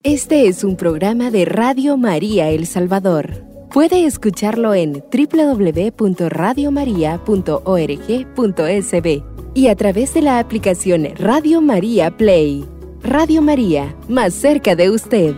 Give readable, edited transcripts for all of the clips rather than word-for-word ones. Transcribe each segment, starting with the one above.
Este es un programa de Radio María El Salvador. Puede escucharlo en www.radiomaria.org.sb y a través de la aplicación Radio María Play. Radio María, más cerca de usted.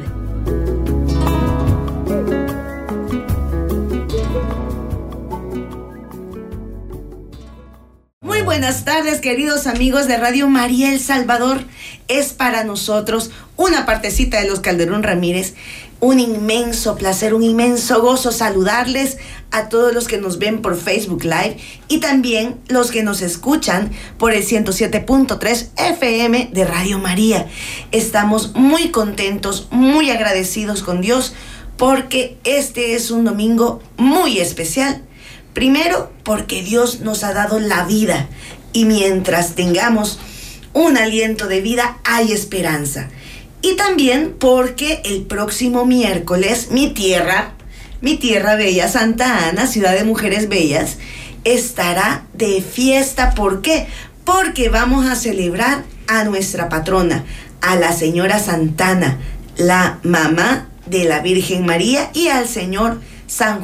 Muy buenas tardes, queridos amigos de Radio María El Salvador. Es para nosotros una partecita de los Calderón Ramírez, un inmenso placer, un inmenso gozo saludarles a todos los que nos ven por Facebook Live y también los que nos escuchan por el 107.3 FM de Radio María. Estamos muy contentos, muy agradecidos con Dios porque este es un domingo muy especial. Primero, porque Dios nos ha dado la vida y mientras tengamos un aliento de vida hay esperanza. Y también porque el próximo miércoles mi tierra bella, Santa Ana, ciudad de mujeres bellas, estará de fiesta. ¿Por qué? Porque vamos a celebrar a nuestra patrona, a la señora Santana, la mamá de la Virgen María, y al señor San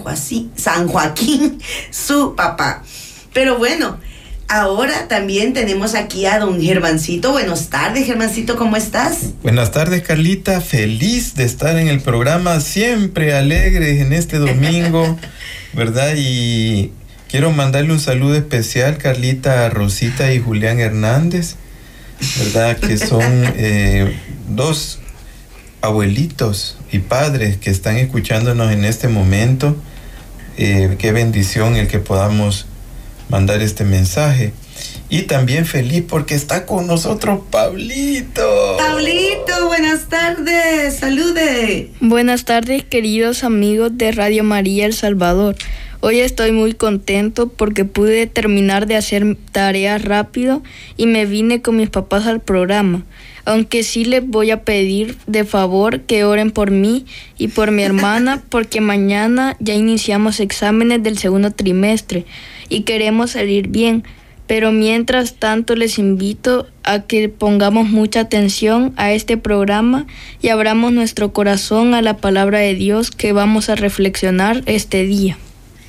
Joaquín, su papá. Pero bueno, ahora también tenemos aquí a don Germancito. Buenas tardes, Germancito, ¿cómo estás? Buenas tardes, Carlita. Feliz de estar en el programa, siempre alegres en este domingo, ¿verdad? Y quiero mandarle un saludo especial, Carlita, a Rosita y Julián Hernández, ¿verdad? Que son dos abuelitos y padres que están escuchándonos en este momento. Qué bendición el que podamos mandar este mensaje. Y también feliz porque está con nosotros Pablito. Pablito, buenas tardes, salude. Buenas tardes, queridos amigos de Radio María El Salvador. Hoy estoy muy contento porque pude terminar de hacer tareas rápido y me vine con mis papás al programa. Aunque sí les voy a pedir de favor que oren por mí y por mi hermana porque mañana ya iniciamos exámenes del segundo trimestre y queremos salir bien. Pero mientras tanto les invito a que pongamos mucha atención a este programa y abramos nuestro corazón a la palabra de Dios que vamos a reflexionar este día.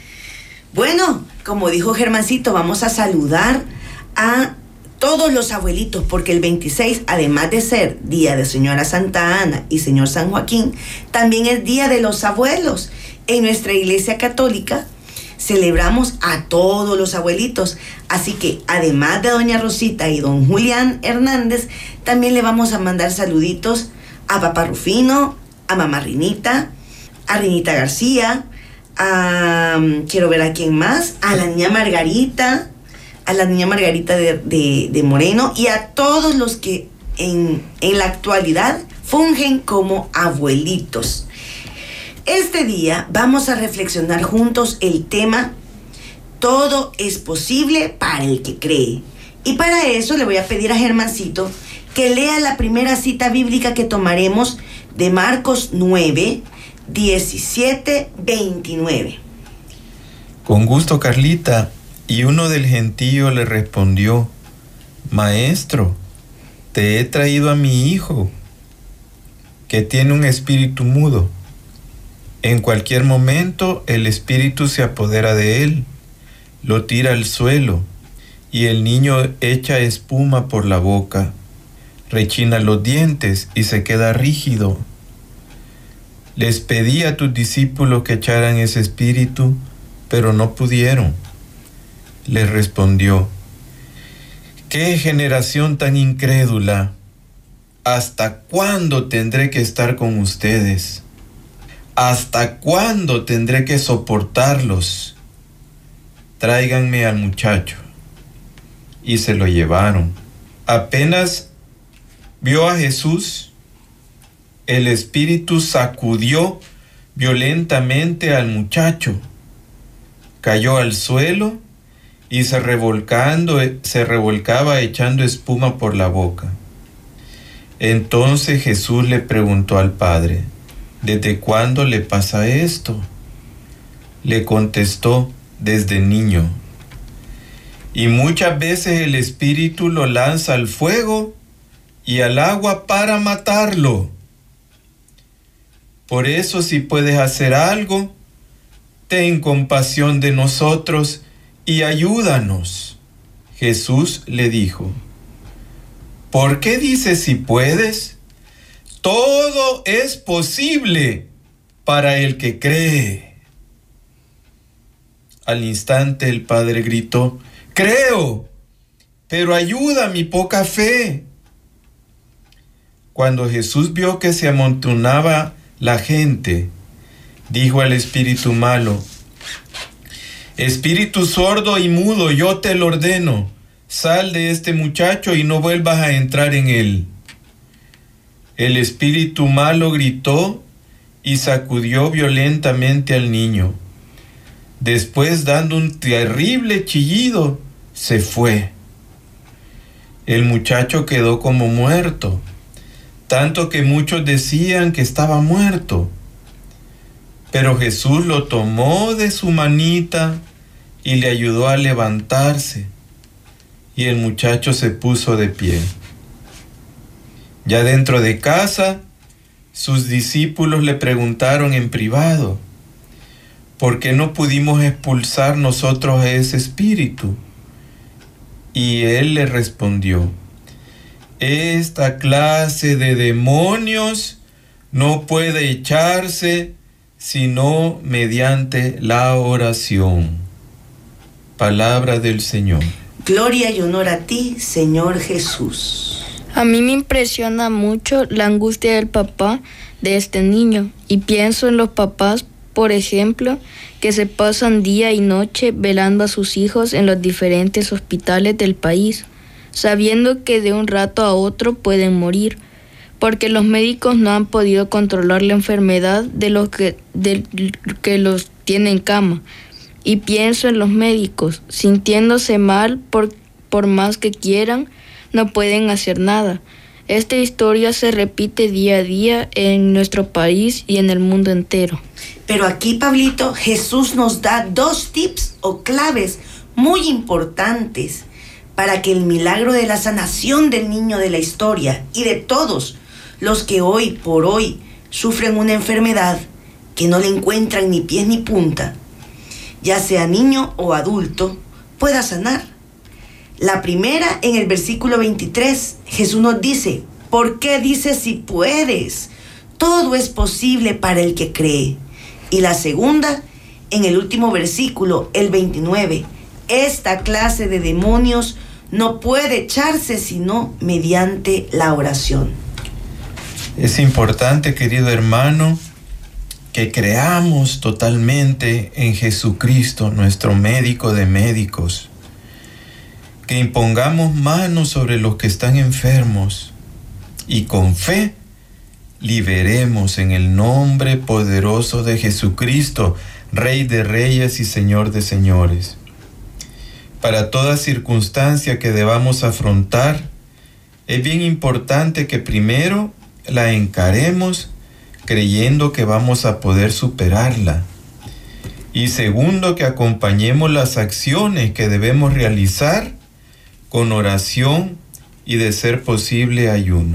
Bueno, como dijo Germancito, vamos a saludar a todos los abuelitos, porque el 26, además de ser día de señora Santa Ana y señor San Joaquín, también es día de los abuelos. En nuestra iglesia católica celebramos a todos los abuelitos, así que además de doña Rosita y don Julián Hernández, también le vamos a mandar saluditos a papá Rufino, a mamá Rinita, a Rinita García, quiero ver a quién más, a la niña Margarita, de Moreno, y a todos los que en la actualidad fungen como abuelitos. Este día vamos a reflexionar juntos el tema Todo es posible para el que cree. Y para eso le voy a pedir a Germancito que lea la primera cita bíblica que tomaremos de Marcos 9, 17, 29. Con gusto, Carlita. Y uno del gentío le respondió: Maestro, te he traído a mi hijo, que tiene un espíritu mudo. En cualquier momento el espíritu se apodera de él, lo tira al suelo, y el niño echa espuma por la boca, rechina los dientes y se queda rígido. Les pedí a tus discípulos que echaran ese espíritu, pero no pudieron. Les respondió: ¿Qué generación tan incrédula? ¿Hasta cuándo tendré que estar con ustedes? ¿Hasta cuándo tendré que soportarlos? Tráiganme al muchacho. Y se lo llevaron. Apenas vio a Jesús, el espíritu sacudió violentamente al muchacho, cayó al suelo y se revolcaba echando espuma por la boca. Entonces Jesús le preguntó al padre: ¿Desde cuándo le pasa esto? Le contestó: desde niño. Y muchas veces el espíritu lo lanza al fuego y al agua para matarlo. Por eso, si puedes hacer algo, ten compasión de nosotros y ayúdanos. Jesús le dijo: ¿por qué dices si puedes? Todo es posible para el que cree. Al instante el padre gritó: creo, pero ayuda mi poca fe. Cuando Jesús vio que se amontonaba la gente, dijo al espíritu malo: espíritu sordo y mudo, yo te lo ordeno, sal de este muchacho y no vuelvas a entrar en él. El espíritu malo gritó y sacudió violentamente al niño. Después, dando un terrible chillido, se fue. El muchacho quedó como muerto, tanto que muchos decían que estaba muerto. Pero Jesús lo tomó de su manita y le ayudó a levantarse, y el muchacho se puso de pie. Ya dentro de casa, sus discípulos le preguntaron en privado: ¿por qué no pudimos expulsar nosotros a ese espíritu? Y él le respondió: esta clase de demonios no puede echarse sino mediante la oración. Palabra del Señor. Gloria y honor a ti, Señor Jesús. A mí me impresiona mucho la angustia del papá de este niño, y pienso en los papás, por ejemplo, que se pasan día y noche velando a sus hijos en los diferentes hospitales del país, sabiendo que de un rato a otro pueden morir, porque los médicos no han podido controlar la enfermedad de los que los tienen en cama. Y pienso en los médicos, sintiéndose mal por más que quieran, no pueden hacer nada. Esta historia se repite día a día en nuestro país y en el mundo entero. Pero aquí, Pablito, Jesús nos da 2 tips o claves muy importantes para que el milagro de la sanación del niño de la historia y de todos los que hoy por hoy sufren una enfermedad que no le encuentran ni pies ni punta, ya sea niño o adulto, pueda sanar. La primera, en el versículo 23, Jesús nos dice: ¿por qué dices si puedes? Todo es posible para el que cree. Y la segunda, en el último versículo, el 29, esta clase de demonios no puede echarse sino mediante la oración. Es importante, querido hermano, que creamos totalmente en Jesucristo, nuestro médico de médicos, que impongamos manos sobre los que están enfermos y con fe liberemos en el nombre poderoso de Jesucristo, Rey de Reyes y Señor de Señores. Para toda circunstancia que debamos afrontar, es bien importante que primero la encaremos creyendo que vamos a poder superarla. Y segundo, que acompañemos las acciones que debemos realizar con oración y, de ser posible, ayuno.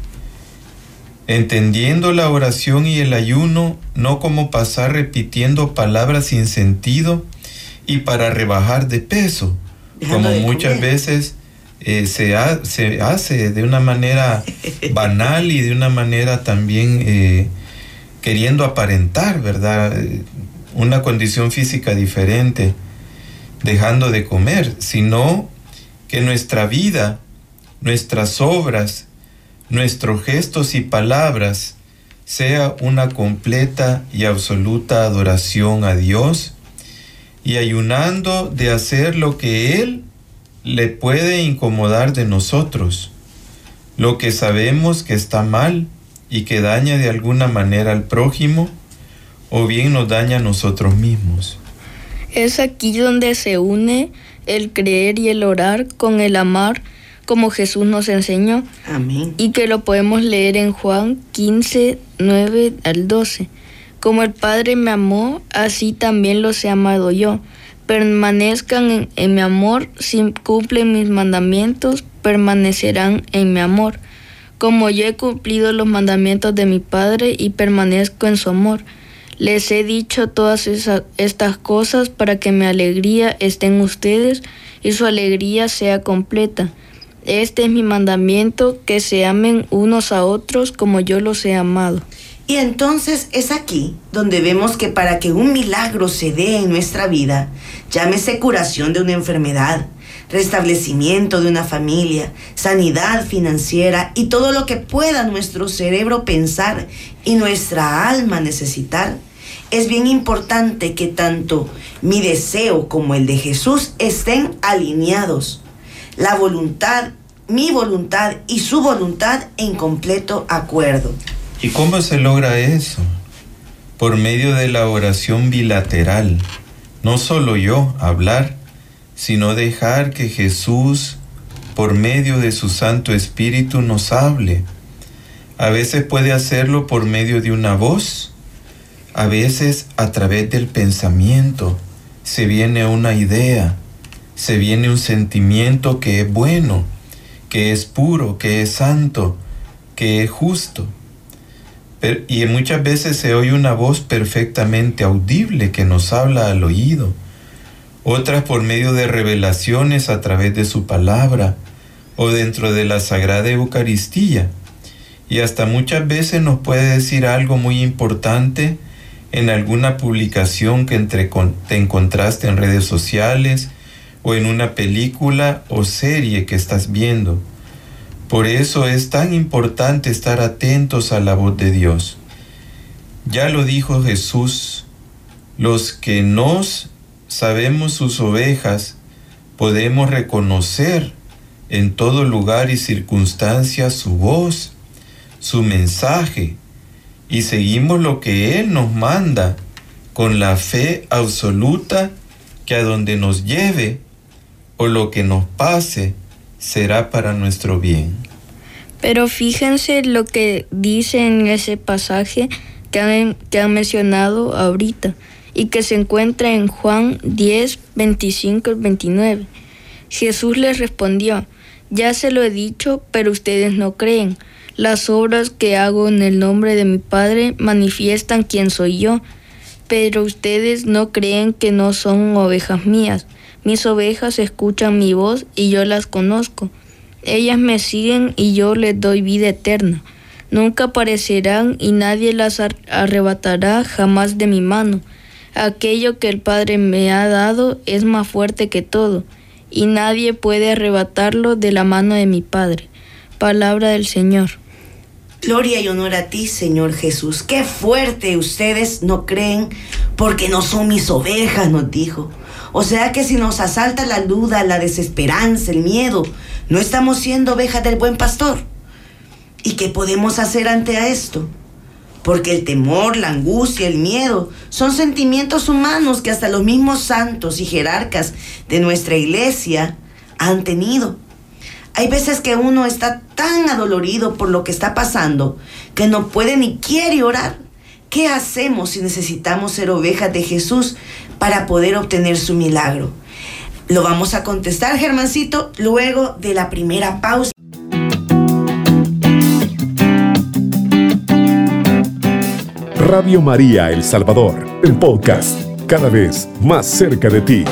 Entendiendo la oración y el ayuno no como pasar repitiendo palabras sin sentido y para rebajar de peso, como muchas veces se hace de una manera banal y de una manera también queriendo aparentar, ¿verdad?, una condición física diferente, dejando de comer, sino que nuestra vida, nuestras obras, nuestros gestos y palabras sea una completa y absoluta adoración a Dios, y ayunando de hacer lo que Él le puede incomodar de nosotros, lo que sabemos que está mal y que daña de alguna manera al prójimo, o bien nos daña a nosotros mismos. Es aquí donde se une el creer y el orar con el amar, como Jesús nos enseñó. Amén. Y que lo podemos leer en Juan 15, 9 al 12. Como el Padre me amó, así también los he amado yo. Permanezcan en mi amor, si cumplen mis mandamientos, permanecerán en mi amor. Como yo he cumplido los mandamientos de mi Padre y permanezco en su amor, les he dicho todas estas cosas para que mi alegría esté en ustedes y su alegría sea completa. Este es mi mandamiento, que se amen unos a otros como yo los he amado. Y entonces es aquí donde vemos que para que un milagro se dé en nuestra vida, llámese curación de una enfermedad, restablecimiento de una familia, sanidad financiera y todo lo que pueda nuestro cerebro pensar y nuestra alma necesitar, es bien importante que tanto mi deseo como el de Jesús estén alineados. La voluntad, mi voluntad y su voluntad en completo acuerdo. ¿Y cómo se logra eso? Por medio de la oración bilateral. No solo yo hablar, sino dejar que Jesús, por medio de su Santo Espíritu, nos hable. A veces puede hacerlo por medio de una voz, a veces a través del pensamiento. Se viene una idea, se viene un sentimiento que es bueno, que es puro, que es santo, que es justo. Y muchas veces se oye una voz perfectamente audible que nos habla al oído. Otras por medio de revelaciones a través de su palabra o dentro de la Sagrada Eucaristía. Y hasta muchas veces nos puede decir algo muy importante en alguna publicación que te encontraste en redes sociales o en una película o serie que estás viendo. Por eso es tan importante estar atentos a la voz de Dios. Ya lo dijo Jesús, los que nos sabemos sus ovejas, podemos reconocer en todo lugar y circunstancia su voz, su mensaje, y seguimos lo que Él nos manda con la fe absoluta que a donde nos lleve o lo que nos pase será para nuestro bien. Pero fíjense lo que dice en ese pasaje que han mencionado ahorita y que se encuentra en Juan 10, 25 y 29. Jesús les respondió: ya se lo he dicho, pero ustedes no creen. Las obras que hago en el nombre de mi Padre manifiestan quién soy yo, pero ustedes no creen que no son ovejas mías. Mis ovejas escuchan mi voz y yo las conozco. Ellas me siguen y yo les doy vida eterna. Nunca perecerán y nadie las arrebatará jamás de mi mano. Aquello que el Padre me ha dado es más fuerte que todo, y nadie puede arrebatarlo de la mano de mi Padre. Palabra del Señor. Gloria y honor a ti, Señor Jesús. Qué fuerte, ustedes no creen porque no son mis ovejas, nos dijo. O sea que si nos asalta la duda, la desesperanza, el miedo, no estamos siendo ovejas del buen pastor. ¿Y qué podemos hacer ante esto? Porque el temor, la angustia, el miedo son sentimientos humanos que hasta los mismos santos y jerarcas de nuestra iglesia han tenido. Hay veces que uno está tan adolorido por lo que está pasando que no puede ni quiere orar. ¿Qué hacemos si necesitamos ser ovejas de Jesús para poder obtener su milagro? Lo vamos a contestar, Germancito, luego de la primera pausa. Radio María El Salvador, el podcast, cada vez más cerca de ti.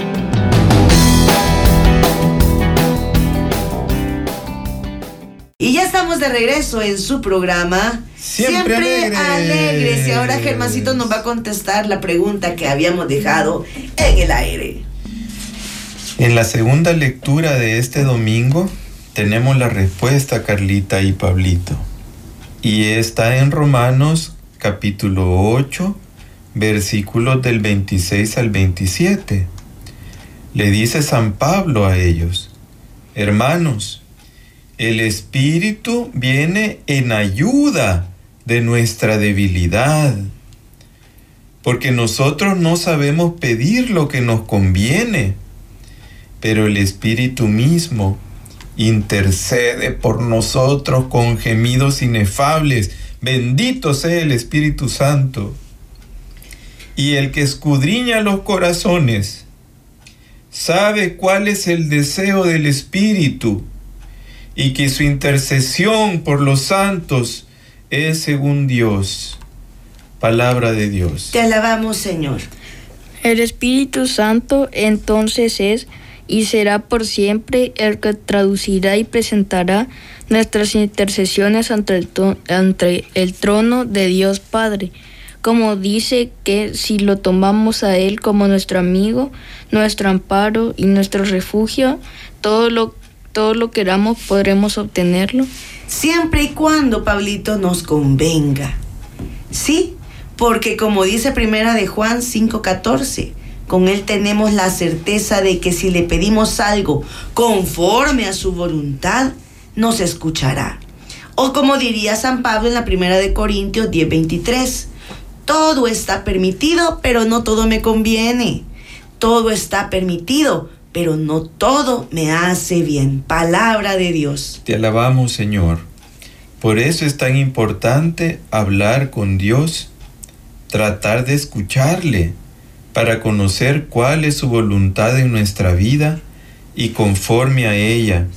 Y ya estamos de regreso en su programa Siempre Alegres. Y ahora Germancito nos va a contestar la pregunta que habíamos dejado en el aire. En la segunda lectura de este domingo tenemos la respuesta, Carlita y Pablito. Y está en Romanos capítulo 8, versículos del 26 al 27. Le dice San Pablo a ellos: hermanos, el Espíritu viene en ayuda de nuestra debilidad, porque nosotros no sabemos pedir lo que nos conviene, pero el Espíritu mismo intercede por nosotros con gemidos inefables. Bendito sea el Espíritu Santo. Y el que escudriña los corazones sabe cuál es el deseo del Espíritu, y que su intercesión por los santos es según Dios. Palabra de Dios. Te alabamos, Señor. El Espíritu Santo entonces es y será por siempre el que traducirá y presentará nuestras intercesiones ante el trono de Dios Padre. Como dice que si lo tomamos a Él como nuestro amigo, nuestro amparo y nuestro refugio, todo lo queramos podremos obtenerlo. Siempre y cuando, Pablito, nos convenga. Sí, porque como dice primera de Juan 5:14, con Él tenemos la certeza de que si le pedimos algo conforme a su voluntad, nos escuchará. O como diría San Pablo en la primera de Corintios 10:23, todo está permitido, pero no todo me conviene. Todo está permitido, pero no todo me hace bien. Palabra de Dios. Te alabamos, Señor. Por eso es tan importante hablar con Dios, tratar de escucharle, para conocer cuál es su voluntad en nuestra vida y conforme a ella.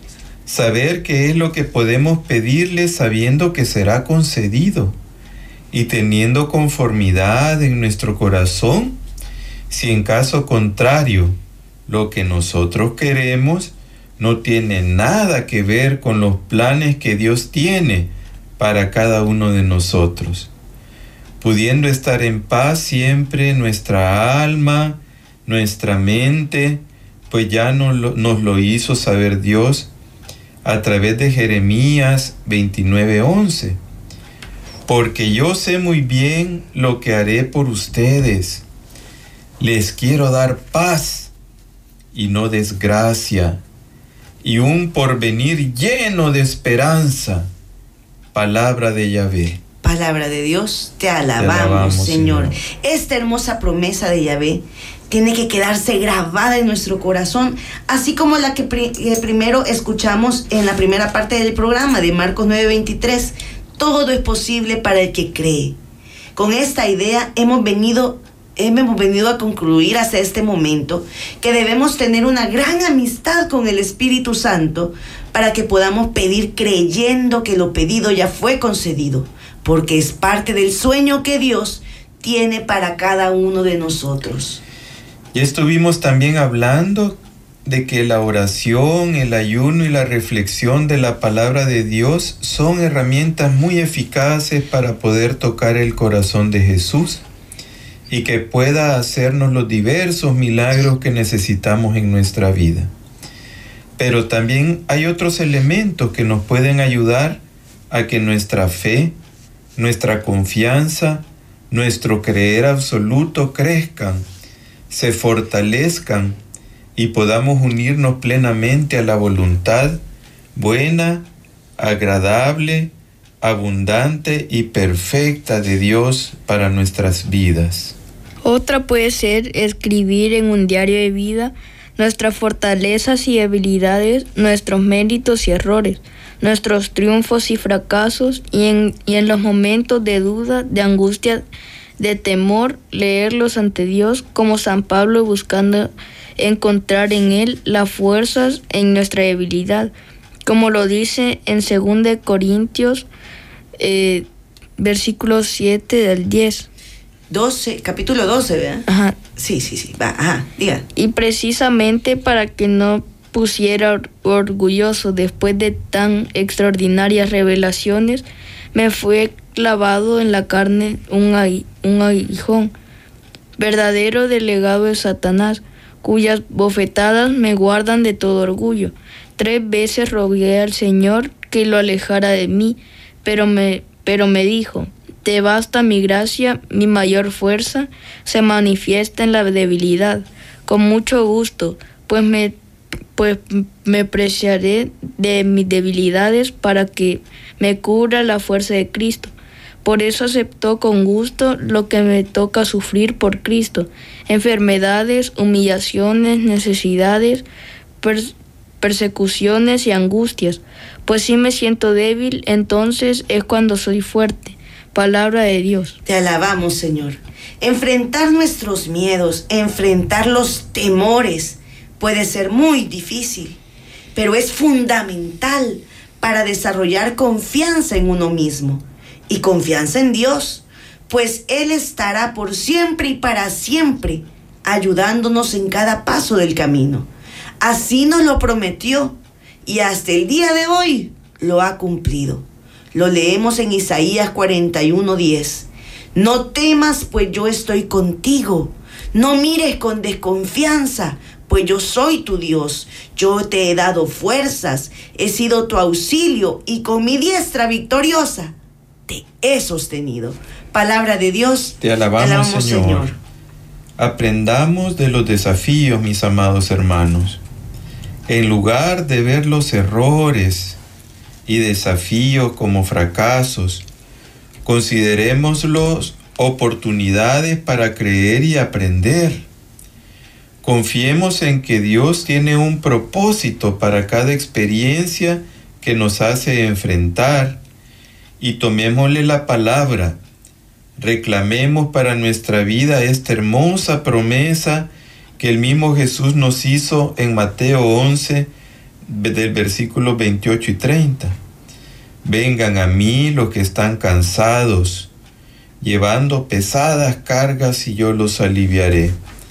Saber qué es lo que podemos pedirle sabiendo que será concedido y teniendo conformidad en nuestro corazón, si en caso contrario, lo que nosotros queremos no tiene nada que ver con los planes que Dios tiene para cada uno de nosotros. Pudiendo estar en paz siempre nuestra alma, nuestra mente, pues ya nos lo hizo saber Dios a través de Jeremías 29:11. Porque yo sé muy bien lo que haré por ustedes. Les quiero dar paz y no desgracia, y un porvenir lleno de esperanza. Palabra de Yahvé. Palabra de Dios, te alabamos, Señor. Esta hermosa promesa de Yahvé tiene que quedarse grabada en nuestro corazón, así como la que primero escuchamos en la primera parte del programa de Marcos 9:23. Todo es posible para el que cree. Con esta idea hemos venido a concluir hasta este momento que debemos tener una gran amistad con el Espíritu Santo para que podamos pedir creyendo que lo pedido ya fue concedido, porque es parte del sueño que Dios tiene para cada uno de nosotros. Ya estuvimos también hablando de que la oración, el ayuno y la reflexión de la palabra de Dios son herramientas muy eficaces para poder tocar el corazón de Jesús y que pueda hacernos los diversos milagros que necesitamos en nuestra vida. Pero también hay otros elementos que nos pueden ayudar a que nuestra fe, nuestra confianza, nuestro creer absoluto crezcan, se fortalezcan y podamos unirnos plenamente a la voluntad buena, agradable, abundante y perfecta de Dios para nuestras vidas. Otra puede ser escribir en un diario de vida nuestras fortalezas y debilidades, nuestros méritos y errores, nuestros triunfos y fracasos, y en los momentos de duda, de angustia, de temor, leerlos ante Dios como San Pablo, buscando encontrar en Él las fuerzas en nuestra debilidad, como lo dice en 2 Corintios, versículos 7 del 10. 12, capítulo 12, ¿verdad? Ajá. Sí, va, ajá, diga. Y precisamente para que no pusiera orgulloso después de tan extraordinarias revelaciones, me fue clavado en la carne un aguijón, verdadero delegado de Satanás, cuyas bofetadas me guardan de todo orgullo. 3 veces rogué al Señor que lo alejara de mí, pero me dijo: te basta mi gracia, mi mayor fuerza se manifiesta en la debilidad. Con mucho gusto, pues me preciaré de mis debilidades para que me cubra la fuerza de Cristo. Por eso aceptó con gusto lo que me toca sufrir por Cristo: enfermedades, humillaciones, necesidades, persecuciones y angustias. Pues si me siento débil, entonces es cuando soy fuerte. Palabra de Dios. Te alabamos, Señor. Enfrentar nuestros miedos, enfrentar los temores puede ser muy difícil, pero es fundamental para desarrollar confianza en uno mismo y confianza en Dios, pues Él estará por siempre y para siempre ayudándonos en cada paso del camino. Así nos lo prometió y hasta el día de hoy lo ha cumplido. Lo leemos en Isaías 41:10. No temas, pues yo estoy contigo. No mires con desconfianza, pues yo soy tu Dios. Yo te he dado fuerzas, he sido tu auxilio y con mi diestra victoriosa te he sostenido. Palabra de Dios. Te alabamos, Señor. Aprendamos de los desafíos, mis amados hermanos. En lugar de ver los errores y desafíos como fracasos, considerémoslos oportunidades para creer y aprender. Confiemos en que Dios tiene un propósito para cada experiencia que nos hace enfrentar y tomémosle la palabra. Reclamemos para nuestra vida esta hermosa promesa que el mismo Jesús nos hizo en Mateo 11, del versículo 28 y 30. Vengan a mí los que están cansados, llevando pesadas cargas y yo los aliviaré.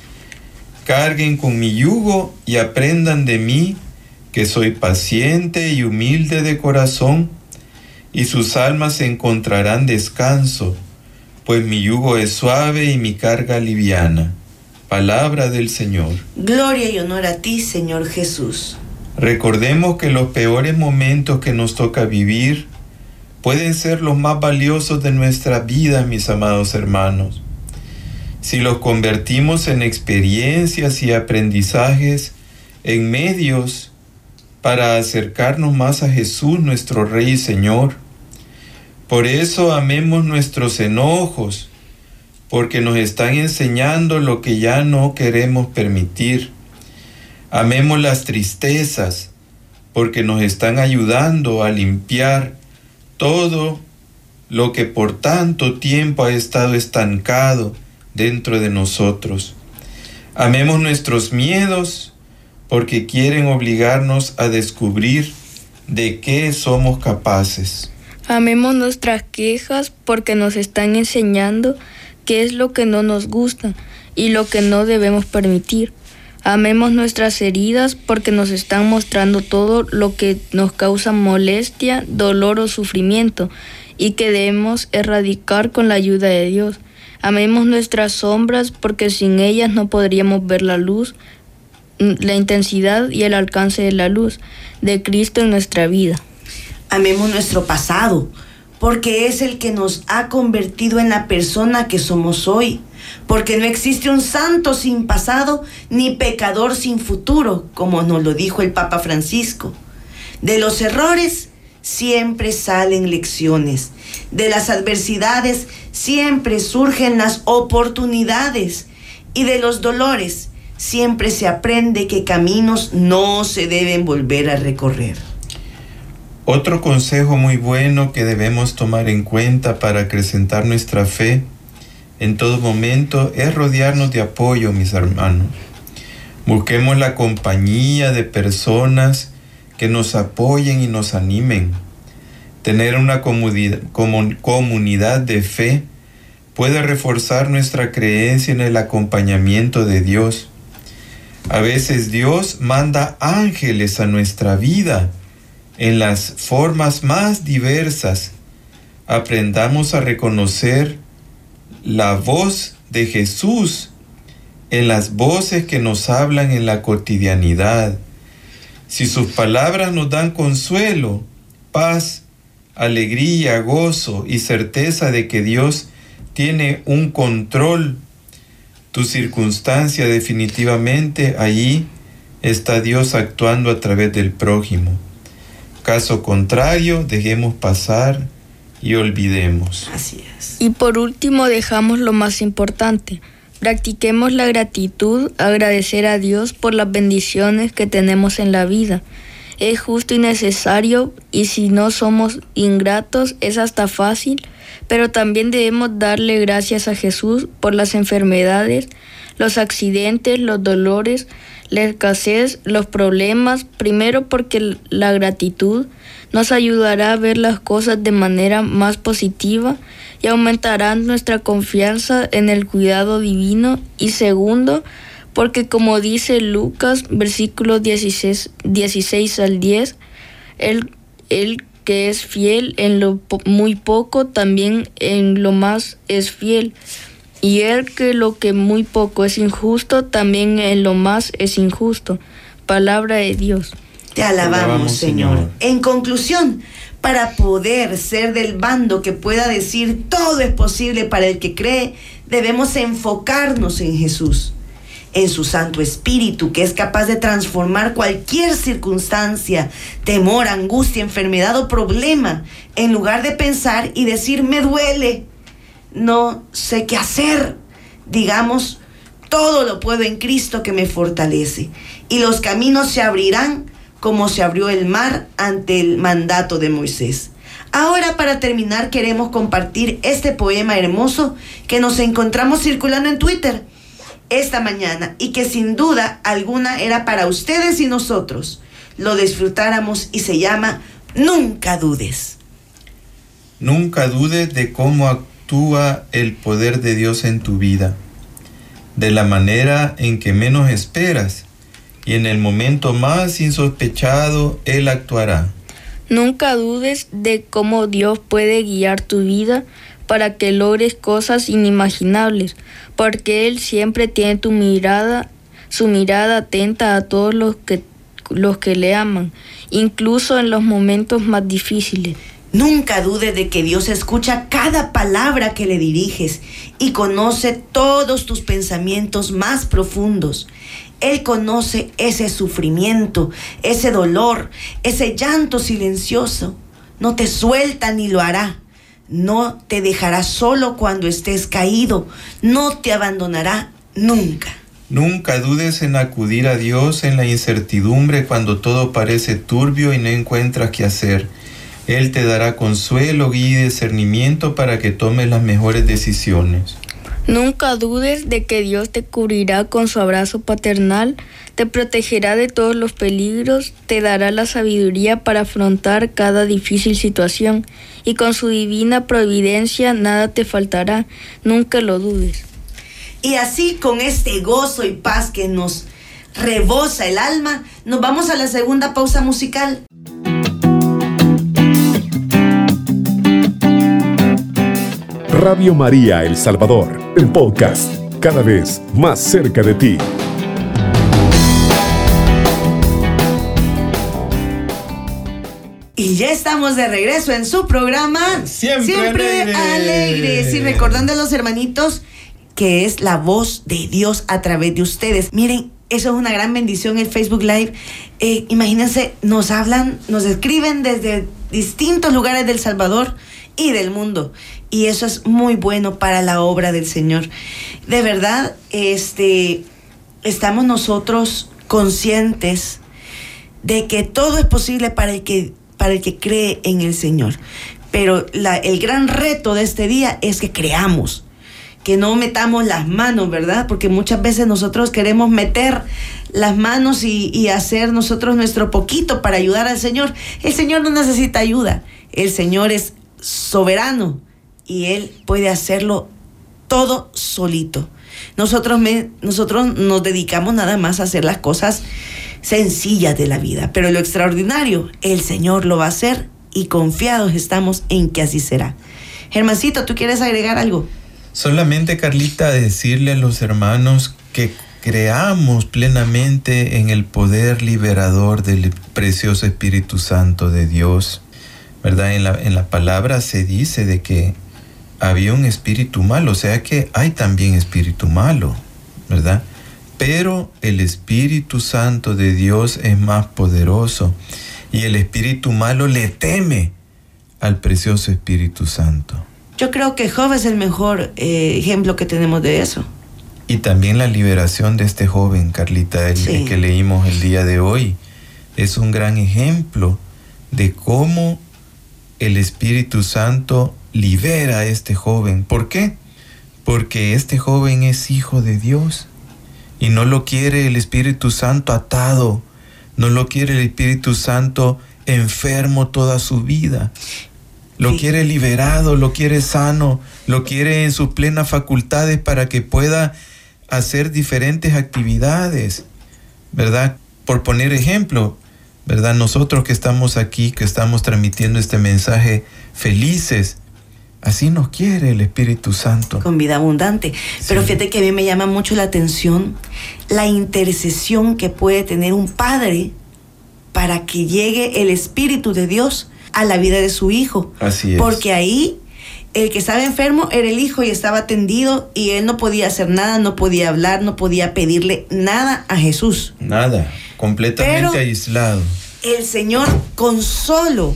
Carguen con mi yugo y aprendan de mí, que soy paciente y humilde de corazón, y sus almas encontrarán descanso, pues mi yugo es suave y mi carga liviana. Palabra del Señor. Gloria y honor a ti, Señor Jesús. Recordemos que los peores momentos que nos toca vivir pueden ser los más valiosos de nuestra vida, mis amados hermanos. Si los convertimos en experiencias y aprendizajes, en medios para acercarnos más a Jesús, nuestro Rey y Señor. Por eso amemos nuestros enojos, porque nos están enseñando lo que ya no queremos permitir. Amemos las tristezas, porque nos están ayudando a limpiar todo lo que por tanto tiempo ha estado estancado dentro de nosotros. Amemos nuestros miedos, porque quieren obligarnos a descubrir de qué somos capaces. Amemos nuestras quejas, porque nos están enseñando qué es lo que no nos gusta y lo que no debemos permitir. Amemos nuestras heridas, porque nos están mostrando todo lo que nos causa molestia, dolor o sufrimiento y que debemos erradicar con la ayuda de Dios. Amemos nuestras sombras, porque sin ellas no podríamos ver la luz, la intensidad y el alcance de la luz de Cristo en nuestra vida. Amemos nuestro pasado, porque es el que nos ha convertido en la persona que somos hoy. Porque no existe un santo sin pasado, ni pecador sin futuro, como nos lo dijo el Papa Francisco. De los errores siempre salen lecciones. De las adversidades siempre surgen las oportunidades. Y de los dolores siempre se aprende que caminos no se deben volver a recorrer. Otro consejo muy bueno que debemos tomar en cuenta para acrecentar nuestra fe en todo momento es rodearnos de apoyo, mis hermanos. Busquemos la compañía de personas que nos apoyen y nos animen. Tener una comunidad de fe puede reforzar nuestra creencia en el acompañamiento de Dios. A veces Dios manda ángeles a nuestra vida en las formas más diversas. Aprendamos a reconocer la voz de Jesús en las voces que nos hablan en la cotidianidad. Si sus palabras nos dan consuelo, paz, alegría, gozo y certeza de que Dios tiene un control, tu circunstancia definitivamente allí está Dios actuando a través del prójimo. Caso contrario, dejemos pasar y olvidemos. Así es. Y por último, dejamos lo más importante. Practiquemos la gratitud, agradecer a Dios por las bendiciones que tenemos en la vida. Es justo y necesario, y si no somos ingratos es hasta fácil, pero también debemos darle gracias a Jesús por las enfermedades, los accidentes, los dolores, la escasez, los problemas, primero porque la gratitud nos ayudará a ver las cosas de manera más positiva y aumentará nuestra confianza en el cuidado divino, y segundo, porque como dice Lucas, versículos 16 al 10, Él que es fiel en lo muy poco, también en lo más es fiel. Y Él que lo que muy poco es injusto, también en lo más es injusto. Palabra de Dios. Te alabamos, Señor. En conclusión, para poder ser del bando que pueda decir todo es posible para el que cree, debemos enfocarnos en Jesús, en su Santo Espíritu, que es capaz de transformar cualquier circunstancia, temor, angustia, enfermedad o problema, en lugar de pensar y decir, me duele, no sé qué hacer. Digamos, todo lo puedo en Cristo que me fortalece. Y los caminos se abrirán como se abrió el mar ante el mandato de Moisés. Ahora, para terminar, queremos compartir este poema hermoso que nos encontramos circulando en Twitter esta mañana y que sin duda alguna era para ustedes y nosotros lo disfrutáramos, y se llama Nunca dudes. Nunca dudes de cómo actúa el poder de Dios en tu vida, de la manera en que menos esperas, y en el momento más insospechado Él actuará. Nunca dudes de cómo Dios puede guiar tu vida para que logres cosas inimaginables, porque Él siempre tiene su mirada atenta a todos los que le aman, incluso en los momentos más difíciles. Nunca dudes de que Dios escucha cada palabra que le diriges y conoce todos tus pensamientos más profundos. Él conoce ese sufrimiento, ese dolor, ese llanto silencioso. No te suelta ni lo hará. No te dejará solo cuando estés caído. No te abandonará nunca. Nunca dudes en acudir a Dios en la incertidumbre cuando todo parece turbio y no encuentras qué hacer. Él te dará consuelo, guía y discernimiento para que tomes las mejores decisiones. Nunca dudes de que Dios te cubrirá con su abrazo paternal, te protegerá de todos los peligros, te dará la sabiduría para afrontar cada difícil situación, y con su divina providencia nada te faltará. Nunca lo dudes. Y así, con este gozo y paz que nos rebosa el alma, nos vamos a la segunda pausa musical. Radio María El Salvador, el podcast, cada vez más cerca de ti. Y ya estamos de regreso en su programa Siempre Alegres. Y recordando a los hermanitos que es la voz de Dios a través de ustedes. Miren, eso es una gran bendición, el Facebook Live. Imagínense, nos hablan, nos escriben desde distintos lugares del Salvador y del mundo. Y eso es muy bueno para la obra del Señor. De verdad, estamos nosotros conscientes de que todo es posible para el que cree en el Señor. Pero el gran reto de este día es que creamos, que no metamos las manos, ¿verdad? Porque muchas veces nosotros queremos meter las manos y hacer nosotros nuestro poquito para ayudar al Señor. El Señor no necesita ayuda. El Señor es soberano y Él puede hacerlo todo solito. Nosotros nos dedicamos nada más a hacer las cosas sencillas de la vida, pero lo extraordinario, el Señor lo va a hacer y confiados estamos en que así será. Germancito, ¿tú quieres agregar algo? Solamente, Carlita, decirle a los hermanos que creamos plenamente en el poder liberador del precioso Espíritu Santo de Dios, ¿verdad? En la palabra se dice de que había un espíritu malo, o sea que hay también espíritu malo, ¿verdad? Pero el Espíritu Santo de Dios es más poderoso y el espíritu malo le teme al precioso Espíritu Santo. Yo creo que Job es el mejor ejemplo que tenemos de eso. Y también la liberación de este joven, Carlita, el que leímos el día de hoy, es un gran ejemplo de cómo el Espíritu Santo libera a este joven. ¿Por qué? Porque este joven es hijo de Dios Y no lo quiere el Espíritu Santo atado, no lo quiere el Espíritu Santo enfermo toda su vida. Lo quiere liberado, lo quiere sano, lo quiere en sus plenas facultades para que pueda hacer diferentes actividades, ¿verdad? Por poner ejemplo, ¿verdad? Nosotros que estamos aquí, que estamos transmitiendo este mensaje felices, así nos quiere el Espíritu Santo. Con vida abundante. Pero fíjate que a mí me llama mucho la atención la intercesión que puede tener un padre para que llegue el Espíritu de Dios a la vida de su hijo. Así es. Porque ahí el que estaba enfermo era el hijo y estaba tendido y él no podía hacer nada, no podía hablar, no podía pedirle nada a Jesús. Nada, completamente Pero aislado. El Señor, con solo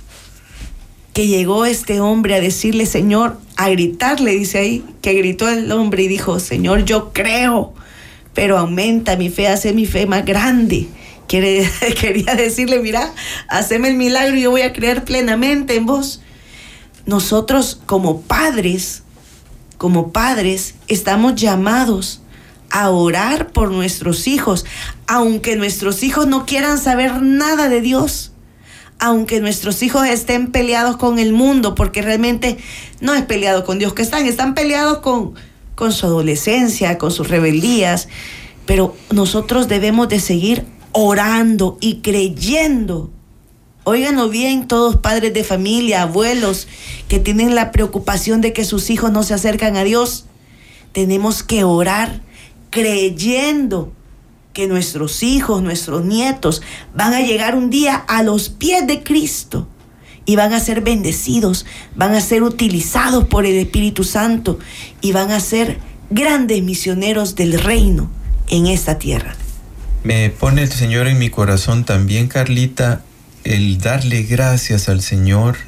que llegó este hombre a decirle, Señor, a gritarle, dice ahí, que gritó el hombre y dijo, Señor, yo creo, pero aumenta mi fe, hace mi fe más grande. Quería decirle, mira, haceme el milagro y yo voy a creer plenamente en vos. Nosotros como padres, estamos llamados a orar por nuestros hijos, aunque nuestros hijos no quieran saber nada de Dios, aunque nuestros hijos estén peleados con el mundo, porque realmente no es peleado con Dios que están peleados con su adolescencia, con sus rebeldías, pero nosotros debemos de seguir orando y creyendo. Óiganlo bien, todos padres de familia, abuelos que tienen la preocupación de que sus hijos no se acercan a Dios. Tenemos que orar creyendo que nuestros hijos, nuestros nietos van a llegar un día a los pies de Cristo y van a ser bendecidos, van a ser utilizados por el Espíritu Santo y van a ser grandes misioneros del reino en esta tierra. Me pone el Señor en mi corazón también, Carlita, el darle gracias al Señor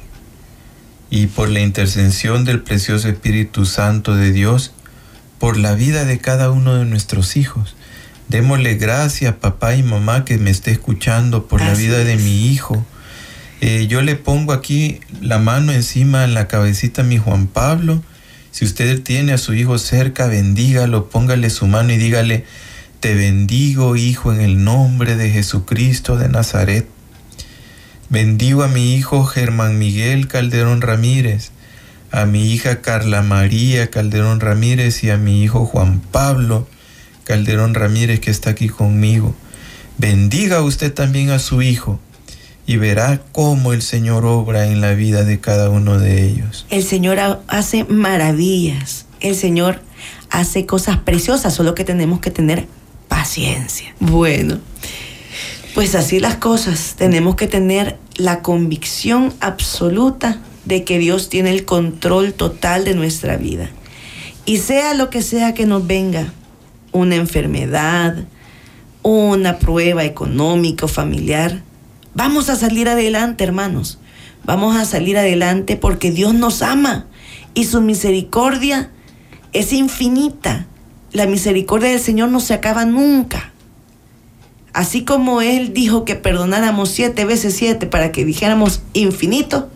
y por la intercesión del precioso Espíritu Santo de Dios por la vida de cada uno de nuestros hijos. Démosle gracias, papá y mamá, que me esté escuchando, por la vida de mi hijo. Yo le pongo aquí la mano encima en la cabecita a mi Juan Pablo. Si usted tiene a su hijo cerca, bendígalo, póngale su mano y dígale: te bendigo, hijo, en el nombre de Jesucristo de Nazaret. Bendigo a mi hijo Germán Miguel Calderón Ramírez, a mi hija Carla María Calderón Ramírez y a mi hijo Juan Pablo Calderón Ramírez, que está aquí conmigo. Bendiga usted también a su hijo y verá cómo el Señor obra en la vida de cada uno de ellos. El Señor hace maravillas, el Señor hace cosas preciosas, solo que tenemos que tener paciencia. Bueno, pues así las cosas, tenemos que tener la convicción absoluta de que Dios tiene el control total de nuestra vida. Y sea lo que sea que nos venga, una enfermedad, una prueba económica o familiar, vamos a salir adelante, hermanos. Vamos a salir adelante porque Dios nos ama y su misericordia es infinita. La misericordia del Señor no se acaba nunca. Así como Él dijo que perdonáramos 7 veces 7 para que dijéramos infinito,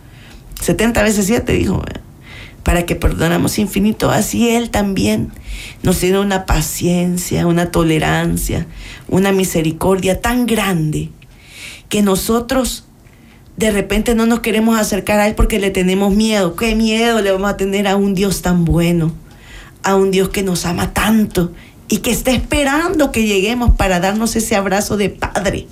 70 veces 7 dijo, para que perdonáramos infinito, así Él también nos tiene una paciencia, una tolerancia, una misericordia tan grande que nosotros de repente no nos queremos acercar a Él porque le tenemos miedo. ¿Qué miedo le vamos a tener a un Dios tan bueno? A un Dios que nos ama tanto y que está esperando que lleguemos para darnos ese abrazo de Padre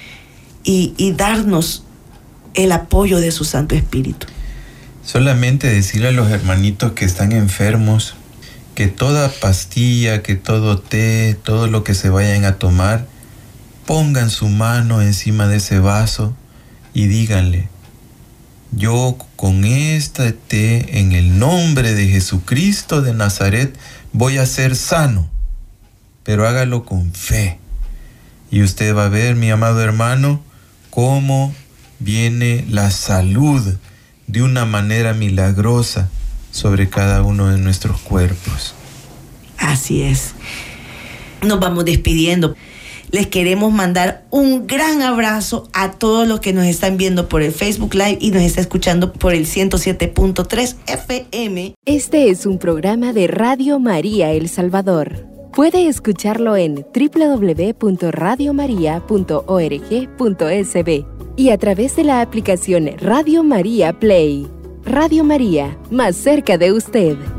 y darnos el apoyo de su Santo Espíritu. Solamente decirle a los hermanitos que están enfermos que toda pastilla, que todo té, todo lo que se vayan a tomar, pongan su mano encima de ese vaso y díganle: yo con este té, en el nombre de Jesucristo de Nazaret, voy a ser sano, pero hágalo con fe. Y usted va a ver, mi amado hermano, cómo viene la salud de una manera milagrosa sobre cada uno de nuestros cuerpos. Así es. Nos vamos despidiendo. Les queremos mandar un gran abrazo a todos los que nos están viendo por el Facebook Live y nos está escuchando por el 107.3 FM. Este es un programa de Radio María El Salvador. Puede escucharlo en www.radiomaria.org.sb y a través de la aplicación Radio María Play. Radio María, más cerca de usted.